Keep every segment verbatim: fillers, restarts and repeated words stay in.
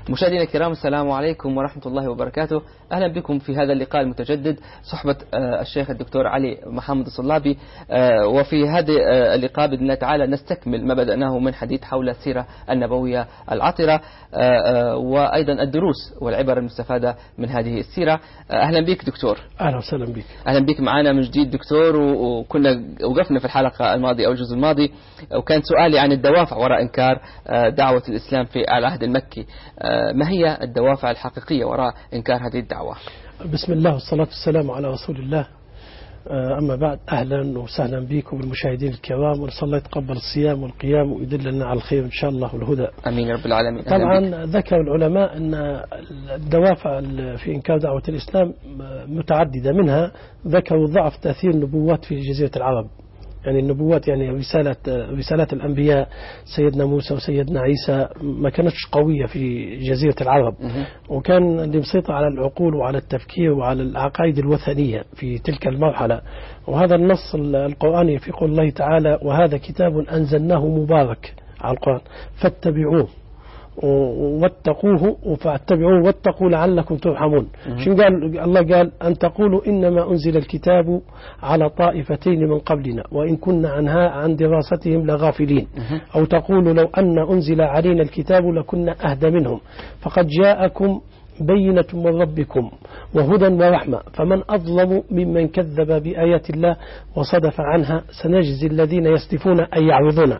مشاهدينا الكرام، السلام عليكم ورحمة الله وبركاته. أهلا بكم في هذا اللقاء المتجدد صحبة الشيخ الدكتور علي محمد الصلابي. وفي هذا اللقاء بإذن الله تعالى نستكمل ما بدأناه من حديث حول السيرة النبوية العطرة وأيضا الدروس والعبر المستفادة من هذه السيرة. أهلا بك دكتور. أهلا وسهلا بك. أهلا بك معنا من جديد دكتور. وكنا وقفنا في الحلقة الماضية أو الجزء الماضي، وكان سؤالي عن الدوافع وراء إنكار دعوة الإسلام في العهد المكي. ما هي الدوافع الحقيقية وراء إنكار هذه الدعوة؟ بسم الله والصلاة والسلام على رسول الله. أما بعد، أهلا وسهلا بكم بالمشاهدين الكرام، ونسأل الله يتقبل الصيام والقيام ويدلنا على الخير إن شاء الله والهدى. أمين يا رب العالمين. طبعا ذكر العلماء أن الدوافع في إنكار دعوة الإسلام متعددة، منها ذكروا ضعف تأثير النبوات في جزيرة العرب. يعني النبوات يعني رسالة رسالات الأنبياء سيدنا موسى وسيدنا عيسى ما كانتش قوية في جزيرة العرب، وكان اللي مسيطر على العقول وعلى التفكير وعلى العقائد الوثنية في تلك المرحلة. وهذا النص القرآني في قول الله تعالى: وهذا كتاب أنزلناه مبارك على القرآن فاتبعوه واتقوه فاتبعوه واتقوا لعلكم ترحمون. شو قال الله؟ قال: أن تقولوا إنما أنزل الكتاب على طائفتين من قبلنا وإن كنا عنها عن دراستهم لغافلين، أو تقولوا لو أن أنزل علينا الكتاب لكنا أهدى منهم فقد جاءكم بينة من ربكم وهدى ورحمة فمن أظلم ممن كذب بآيات الله وصدف عنها سنجزي الذين يصدفون أي يعرضون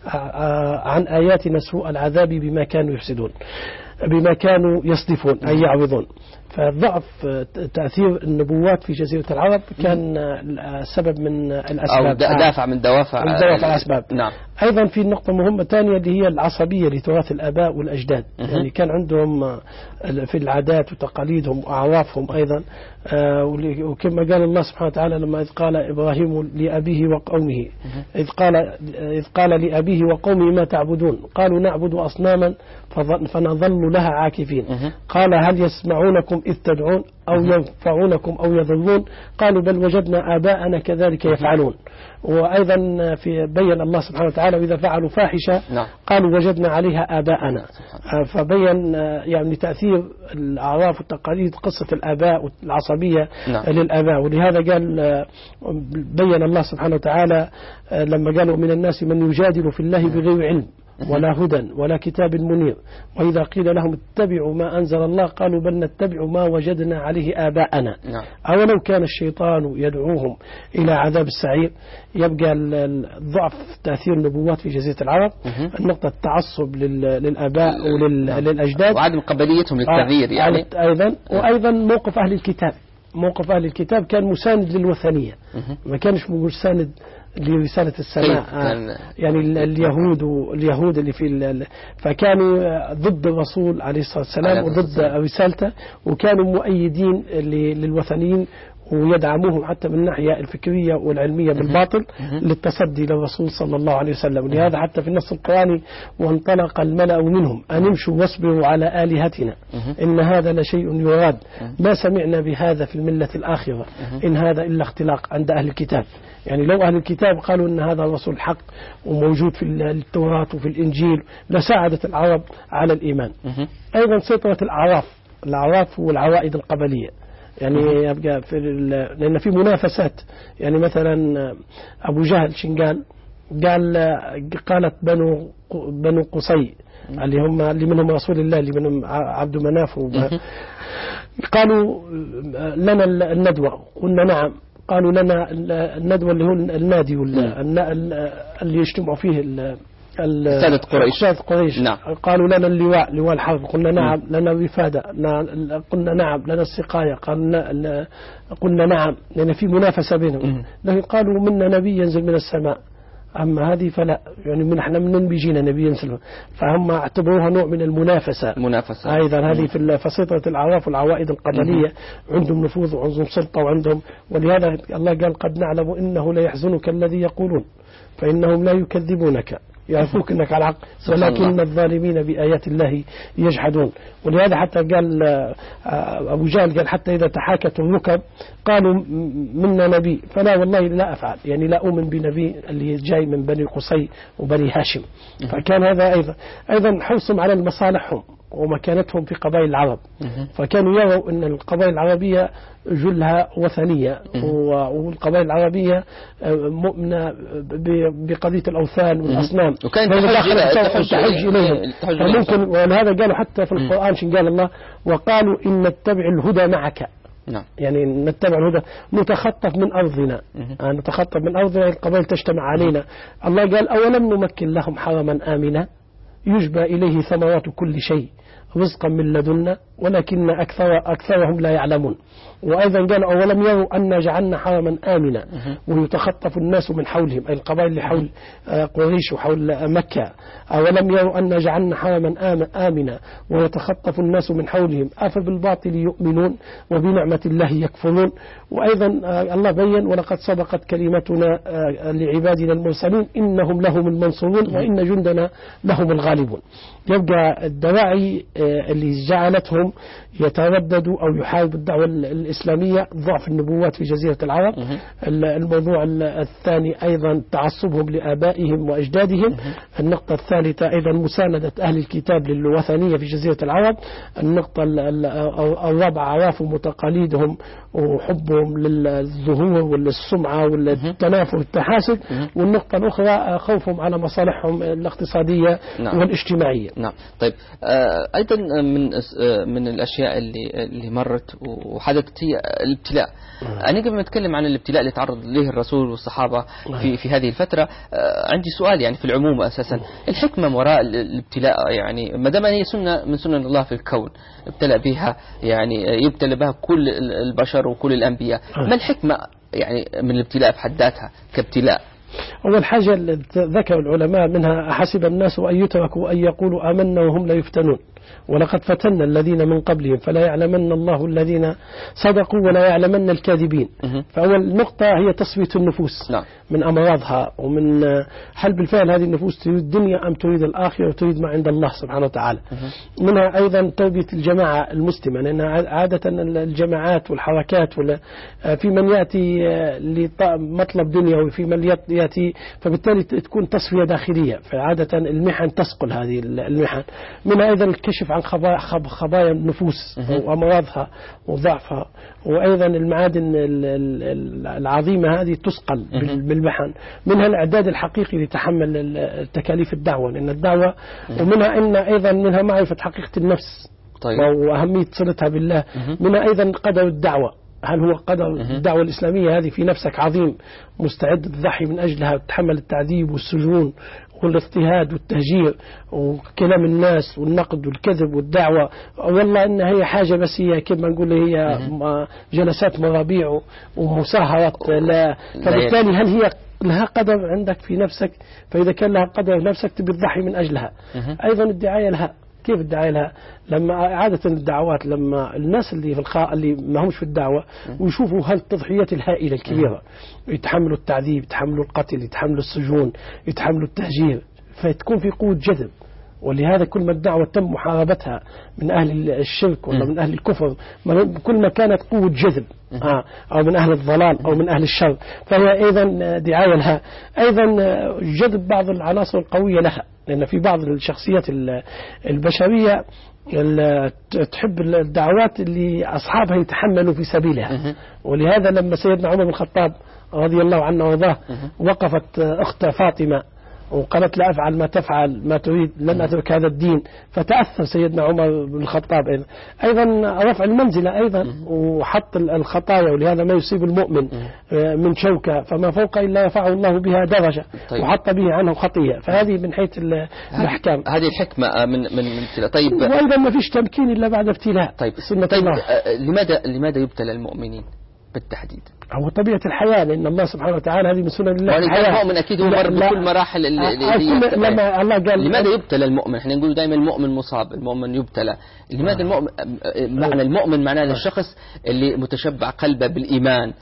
عن آياتنا سوء العذاب بما كانوا يفسدون بما كانوا يصدفون أي يعرضون. فضعف تأثير النبوات في جزيرة العرب كان سبب من الأسباب، أو دافع من دوافع من دوافع الأسباب. نعم. أيضا في نقطة مهمة ثانية اللي هي العصبية لتراث الآباء والأجداد. يعني كان عندهم في العادات وتقاليدهم وأعرافهم أيضا، وكما قال الله سبحانه وتعالى لما إذ قال إبراهيم لأبيه وقومه إذ قال إذ قال لأبيه وقومه ما تعبدون قالوا نعبد أصناما فنظل لها عاكفين قال هل يسمعونكم إذ تدعون أو ينفعونكم أو يضرون قالوا بل وجدنا آباءنا كذلك يفعلون. وأيضا في بين الله سبحانه وتعالى وإذا فعلوا فاحشة قالوا وجدنا عليها آباءنا. فبين يعني تأثير الأعراف والتقاليد قصة الآباء والعصبية للآباء. ولهذا قال بين الله سبحانه وتعالى لما قالوا من الناس من يجادل في الله بغير علم ولا هدى ولا كتاب منير وإذا قيل لهم اتبعوا ما أنزل الله قالوا بل نتبع ما وجدنا عليه آباءنا. أولو كان الشيطان يدعوهم إلى عذاب السعير. يبقى ضعف تأثير النبوات في جزيرة العرب، النقطة التعصب للآباء وللأجداد وعدم قبليتهم للتغيير يعني أيضا. وأيضا موقف أهل الكتاب موقف أهل الكتاب كان مساند للوثنية، ما كانش مساند لرسالة السماء. يعني اليهود واليهود اللي في فكانوا ضد الرسول عليه الصلاة والسلام وضد رسالته، وكانوا مؤيدين للوثنيين ويدعموهم حتى من الناحية الفكرية والعلمية بالباطل للتصدي للرسول صلى الله عليه وسلم. ولهذا حتى في النص القرآني وانطلق الملأ منهم أن امشوا واصبروا على آلهتنا إن هذا لشيء يراد ما سمعنا بهذا في الملة الآخرة إن هذا إلا اختلاق عند أهل الكتاب. يعني لو أهل الكتاب قالوا أن هذا الرسول حق وموجود في التوراة وفي الإنجيل لساعدت العرب على الإيمان. أيضا سيطرة الأعراف الأعراف والعوائد القبلية. يعني يبقى في لأن في منافسات. يعني مثلا أبو جهل شنقال قال قالت بنو بنو قصي اللي هم اللي منهم رسول الله اللي منهم عبد مناف قالوا لنا الندوة قلنا نعم. قالوا لنا الندوة اللي هو النادي اللي يجتمعوا فيه سادة قريش, سادة قريش. نعم. قالوا لنا اللواء لواء الحرب قلنا نعم. لنا الوفادة قلنا نعم. لنا السقاية قلنا قلنا نعم. لأن في منافسة بينهم. لكن قالوا منا نبي ينزل من السماء أما هذه فلا. يعني من احنا من بيجينا نبي ينزل، فهم اعتبروها نوع من المنافسة. منافسة أيضا هذه في فسيطرة الأعراف والعوائد القبلية عندهم نفوذ وعندهم سلطة وعندهم. ولهذا الله قال قد نعلم إنه لا يحزنك الذي يقولون فإنهم لا يكذبونك يعرفوك أنك على الحق ولكن الظالمين بآيات الله يجحدون. ولهذا حتى قال أبو جهل قال حتى إذا تحاكت الركب قالوا منا نبي فلا والله لا أفعل. يعني لا أؤمن بنبي اللي جاي من بني قصي وبني هاشم. فكان هذا أيضا أيضا حرصهم على المصالحهم ومكانتهم في قبائل العرب. فكانوا يروا أن القبائل العربية جلها وثنية، والقبائل العربية مؤمنة بقضية الأوثان والأصنام، وكان تحج إليهم. فممكن ولهذا قالوا حتى في القرآن شن قال الله وقالوا إن نتبع الهدى معك. نعم. يعني نتبع الهدى، نتخطف من أرضنا، يعني نتخطف من أرضنا، القبائل تجتمع علينا. الله قال أولم نمكن لهم حرما آمنا يجبى إليه ثمرات كل شيء رزقا من لدنا ولكن أكثر أكثرهم لا يعلمون. وأيضا قال أولم يروا أن جعلنا حرما آمنا ويتخطف الناس من حولهم، أي القبائل اللي حول قريش وحول مكة. أولم يروا أن جعلنا حرما آمنا ويتخطف الناس من حولهم أفبالباطل يؤمنون وبنعمة الله يكفرون. وأيضا الله بين ولقد سبقت كلمتنا لعبادنا المرسلين إنهم لهم المنصورون وإن جندنا لهم الغالبون. يبقى الدواعي اللي جعلتهم يترددوا أو يحاربوا الدعوة الإسلامية ضعف النبوات في جزيرة العرب. الموضوع الثاني أيضا تعصبهم لآبائهم وأجدادهم. النقطة الثالثة أيضا مساندة أهل الكتاب للوثنية في جزيرة العرب. النقطة الرابعة عرافهم وتقاليدهم وحبهم للظهور والسمعة والتنافر والتحاسد. والنقطة الأخرى خوفهم على مصالحهم الاقتصادية نعم. والاجتماعية. نعم. طيب أيضا من من الأشياء اللي اللي مرت وحدثت هي الابتلاء. أنا قبل ما أتكلم عن الابتلاء اللي تعرض له الرسول والصحابة في في هذه الفترة، عندي سؤال يعني في العموم أساسا الحكمة وراء الابتلاء، يعني ما دام هي سنة من سنن الله في الكون ابتلى بها، يعني يبتلى بها كل البشر وكل الأنبياء، ما الحكمة يعني من الابتلاء في حد ذاتها كابتلاء؟ أول حاجة ذكر العلماء منها أحسب الناس أن يتركوا أن يقولوا آمنا وهم لا يفتنون ولقد فتنا الذين من قبلهم فلا يعلمن الله الذين صدقوا ولا يعلمن الكاذبين. فأول نقطة هي تصفية النفوس نعم. من أمراضها ومن هل بالفعل هذه النفوس تريد الدنيا أم تريد الآخرة وتريد ما عند الله سبحانه وتعالى. منها أيضا تربية الجماعة المسلمة، لأن عادة الجماعات والحركات في من يأتي لمطلب دنيا وفي من يأتي، فبالتالي تكون تصفية داخلية، فعادة المحن تسقل هذه المحن. منها أيضا الكشف عن خبايا النفوس وأمراضها وضعفها، وأيضا المعادن العظيمة هذه تسقل بالمحن. منها الإعداد الحقيقي لتحمل تكاليف الدعوة، لأن الدعوة ومنها إن أيضا منها معرفة حقيقة النفس. طيب. وأهمية صلتها بالله. منها أيضا قدر الدعوة، هل هو قدر الدعوة الإسلامية هذه في نفسك عظيم مستعد تضحي من أجلها وتحمل التعذيب والسجون والاضطهاد والتهجير وكلام الناس والنقد والكذب والدعوة، والله إن هي حاجة بس هي كما نقول هي جلسات مرابيع ومساهرات لا. فبالتالي هل هي لها قدر عندك في نفسك؟ فإذا كان لها قدر في نفسك تبي تضحي من أجلها. أيضا الدعاية لها، كيف الدعاية لها؟ لما عادة الدعوات لما الناس اللي في الخاء اللي ما همش في الدعوة ويشوفوا هالتضحيات الهائلة الكبيرة، يتحملوا التعذيب، يتحملوا القتل، يتحملوا السجون، يتحملوا التهجير، فتكون في قوة جذب. ولهذا كل ما الدعوة تم محاربتها من أهل الشرك ولا من أهل الكفر، كل ما كانت قوة جذب آه أو من أهل الضلال أو من أهل الشر، فهي أيضا دعاية لها. أيضا جذب بعض العناصر القوية لها، لأن في بعض الشخصيات البشرية تحب الدعوات اللي أصحابها يتحملوا في سبيلها. ولهذا لما سيدنا عمر بن الخطاب رضي الله عنه وارضاه وقفت أخت فاطمة وقالت لا أفعل ما تفعل ما تريد لن أترك هذا الدين، فتأثر سيدنا عمر بن الخطاب. أيضا, أيضا رفع المنزلة أيضا وحط الخطايا، ولهذا ما يصيب المؤمن من شوكة فما فوق إلا يرفعه الله بها درجة. طيب. وحط به عنه خطية. فهذه من حيث الأحكام، هذه الحكمة من من ابتلاء. طيب. وأيضا ما فيش تمكين إلا بعد ابتلاء. طيب. سنة طيب. الله. لماذا لماذا يبتلى المؤمنين بالتحديد؟ هو طبيعة الحياة، لأن الله سبحانه وتعالى هذه من سنن الله الحياة. المؤمن أكيد هو مر بكل مراحل اللي لما الله قال لماذا يبتلى المؤمن؟ احنا نقول دائما المؤمن مصاب، المؤمن يبتلى. لماذا آه. المؤمن معنى المؤمن معناه آه. الشخص اللي متشبع قلبه بالإيمان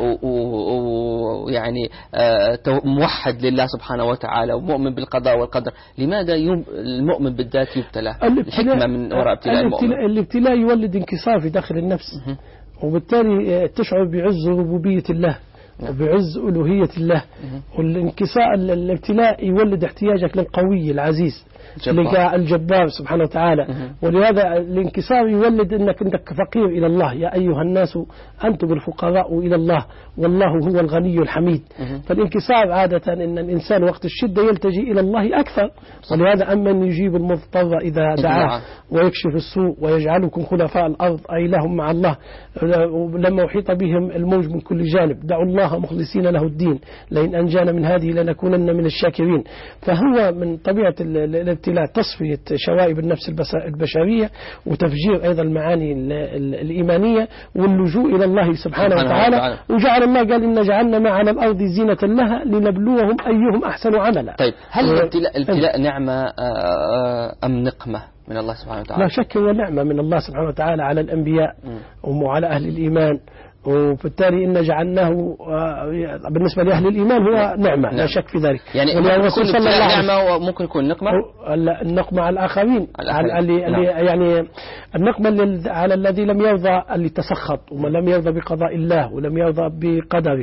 ويعني آه. آه موحد لله سبحانه وتعالى ومؤمن بالقضاء والقدر. لماذا المؤمن بالذات يبتلى؟ الحكمة من وراء ابتلاء المؤمن. الابتلاء يولد انكسار في داخل النفس، وبالتالي تشعر بعز ربوبية الله وبعز ألوهية الله. والانكسار الابتلاء يولد احتياجك للقوي العزيز، لقاء الجبار سبحانه وتعالى. ولهذا الانكسار يولد أنك أنك فقير إلى الله. يا أيها الناس أنتم الفقراء إلى الله والله هو الغني الحميد. فالانكسار عادة أن الإنسان وقت الشدة يلتجي إلى الله أكثر. ولهذا أمن يجيب المضطر إذا دعاه ويكشف السوء ويجعلكم خلفاء الأرض أي لهم مع الله. لما أحيط بهم الموج من كل جانب دعوا الله مخلصين له الدين لئن أنجانا من هذه لنكونن من الشاكرين. فهو من طبيعة الابتلاء تصفية شوائب النفس البشرية وتفجير أيضا المعاني الإيمانية واللجوء إلى الله سبحانه وتعالى. وجعل الله قال إن جعلنا ما على الأرض زينة لها لنبلوهم أيهم أحسن عملا. طيب هل الابتلاء, الابتلاء نعمة أم نقمة من الله سبحانه وتعالى؟ لا شك هو نعمة من الله سبحانه وتعالى على الأنبياء وعلى أهل الإيمان. وبالتالي إن جعلناه بالنسبة لأهل الإيمان هو نعمة لا شك في ذلك. يعني الرسول صلى الله عليه وسلم نعمة وممكن يكون نقمة. النقمة على الآخرين على اللي نعم. يعني النقمة على الذي لم يرضى اللي تسخط وما لم يرضى بقضاء الله ولم يرضى بقدره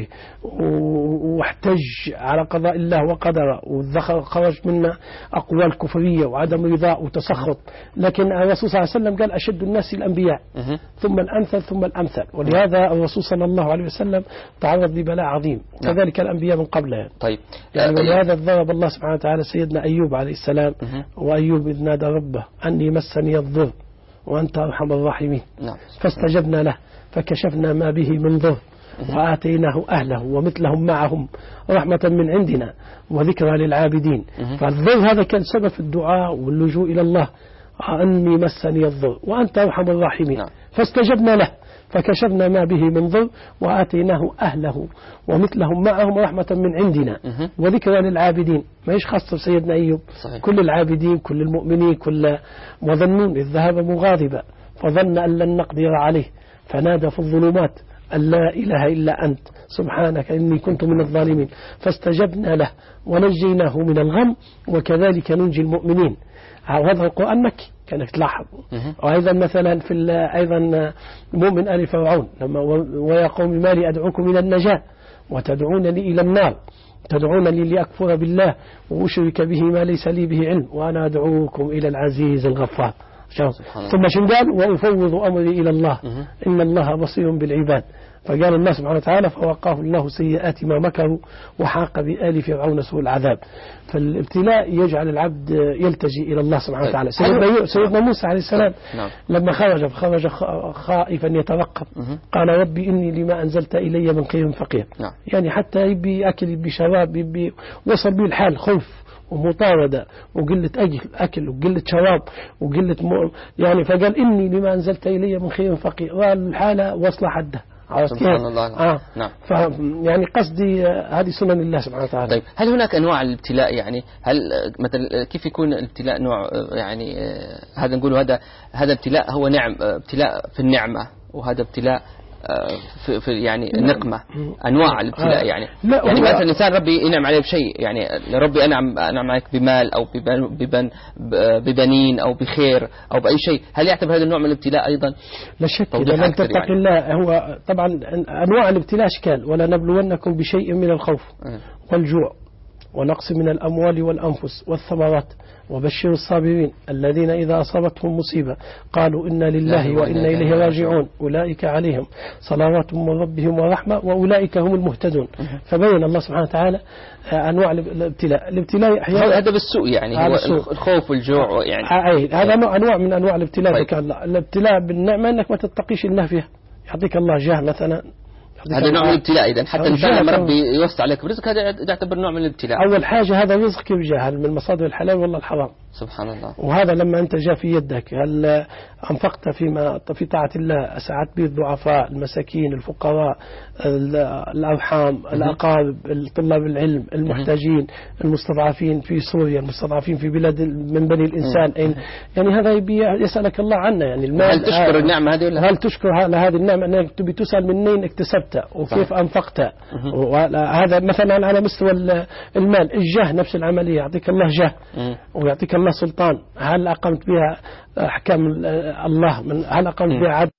واحتج على قضاء الله وقدره وخرج منا أقوال كفرية وعدم رضاء وتسخط. لكن الرسول صلى الله عليه وسلم قال أشد الناس الأنبياء ثم الأمثل ثم الأمثل. ولهذا الرسول صلى الله عليه وسلم تعرض لبلاء عظيم وكذلك الأنبياء من قبله. طيب يعني ولهذا ضرب الله سبحانه وتعالى سيدنا أيوب عليه السلام وأيوب إذ نادى ربه أني مسني الضر وأنت أرحم الراحمين فاستجبنا له فكشفنا ما به من ضر وآتيناه أهله ومثلهم معهم رحمة من عندنا وذكرى للعابدين. فالضر هذا كان سبب الدعاء واللجوء إلى الله أني مسني الضر وأنت أرحم الراحمين فاستجبنا له فكشفنا ما به من ضر وآتيناه أهله ومثلهم معهم رحمة من عندنا وذكرى للعابدين. ما إيش خاصة سيدنا أيوب صحيح. كل العابدين كل المؤمنين كل وظنون إذ ذهب مغاضبا فظن أن لن نقدر عليه فنادى في الظلمات أن لا إله إلا أنت سبحانك إني كنت من الظالمين فاستجبنا له ونجيناه من الغم وكذلك ننجي المؤمنين. هذا القرآن مكي كانك تلاحظ. وأيضا مثلا في أيضا مؤمن آل فرعون لما ويا قوم ما لي أدعوكم إلى النجاة وتدعونني إلى النار تدعونني لأكفر بالله وأشرك به ما ليس لي به علم وأنا أدعوكم إلى العزيز الغفار. ثم شن قال وأفوض أمري إلى الله إن الله بصير بالعباد. فقال الله سبحانه وتعالى فوقاه الله سيئات ما مكروا وحاق بآل فرعون سوء العذاب. فالابتلاء يجعل العبد يلتجي إلى الله سبحانه وتعالى. سيدنا, سيدنا موسى عليه السلام لما خرج فخرج خائفا يترقب قال ربي إني لما أنزلت إلي من خير فقير. يعني حتى يبي أكل يبي شراب يبي وصل به الحال خوف ومطاردة وقلة أكل أكل وقلة شراب وقلة م... يعني فقال إني لما أنزلت إلي من خير فقير. والحالة وصل حده سبحان الله. آه. نعم. يعني قصدي هذه سنن الله سبحانه وتعالى. طيب هل هناك أنواع الابتلاء يعني هل مثلا كيف يكون الابتلاء نوع يعني هذا نقول هذا هذا ابتلاء هو نعم ابتلاء في النعمة وهذا ابتلاء في, في يعني نقمة أنواع الابتلاء يعني يعني مثلا الإنسان ربي ينعم عليه بشيء يعني ربي أنعم أنعم عليك بمال أو ببن ببنين أو بخير أو بأي شيء هل يعتبر هذا النوع من الابتلاء أيضا؟ لا شك إذا لم تتق يعني. الله هو طبعا أنواع الابتلاء أشكال ولا نبلونكم بشيء من الخوف والجوع ونقص من الأموال والأنفس والثمرات وبشر الصابرين الذين إذا أصابتهم مصيبة قالوا إنا لله وإنا إليه راجعون أولئك عليهم صلوات من ربهم ورحمة وأولئك هم المهتدون. فبين الله سبحانه وتعالى أنواع الابتلاء. الابتلاء أحيانا هذا بالسوء يعني هو الخوف والجوع يعني هذا نوع أنواع من أنواع الابتلاء. طيب. الله الابتلاء بالنعمة أنك ما تتقيش الله فيها يعطيك الله جاه مثلا هذا نوع من الابتلاء. إذا حتى الإنسان لما ربي يوسع عليك برزق هذا يعتبر نوع من الابتلاء. أول حاجة هذا رزق يجهل من مصادر الحلال والله الحرام سبحان الله. وهذا لما أنت جاء في يدك هل أنفقت فيما في طاعة الله أسعدت به الضعفاء المساكين الفقراء الأرحام الأقارب طلاب العلم المحتاجين المستضعفين في سوريا المستضعفين في بلاد من بني الإنسان يعني هذا يبي يسألك الله عنه يعني المال. هل تشكر النعمة هذه ولا هل تشكر على هذه النعمة أنك تبي تسأل منين اكتسبتها وكيف أنفقتها. وهذا مثلا على مستوى المال الجاه نفس العملية يعطيك الله جاه ويعطيك الله سلطان هل أقمت بها أحكام الله من هل أقمت بها عدل